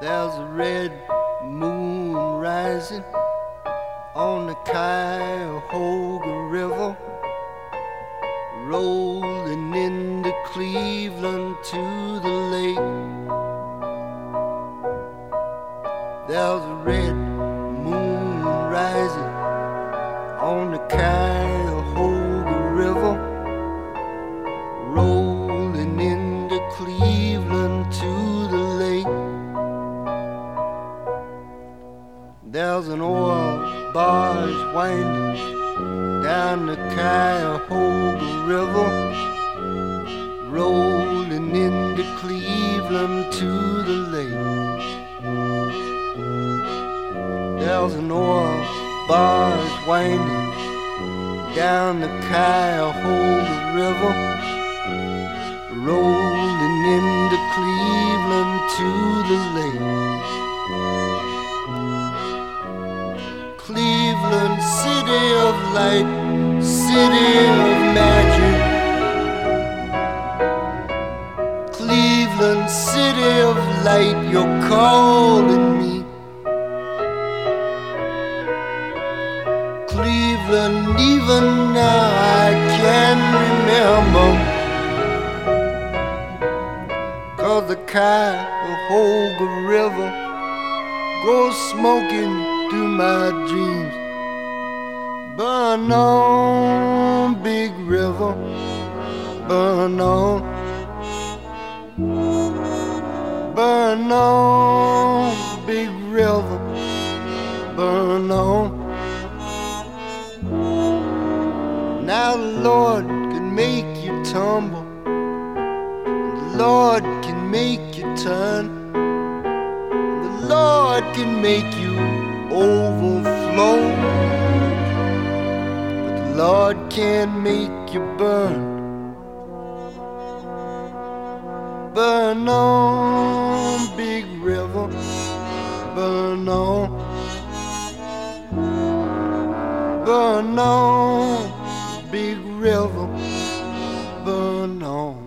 There's a red moon rising on the Cuyahoga River, rolling into Cleveland to the lake. There's a red moon rising on the Cuyahoga River, rolling into Cleveland to the lake. There's an oil barge winding down the Cuyahoga River, rolling into Cleveland to the lake. There's an oil barge winding down the Cuyahoga River, rolling into Cleveland to the lake. Cleveland, city of light, city of magic. Cleveland, city of light, you're calling me. Cleveland, even now I can remember, 'cause the Cuyahoga River goes smoking through my dreams. Burn on, big river, burn on. Burn on, big river, burn on. Now the Lord can make you tumble, the Lord can make you turn, the Lord can make you overflow, but the Lord can't make you burn. Burn on, big river, burn on. Burn on, big river, burn on.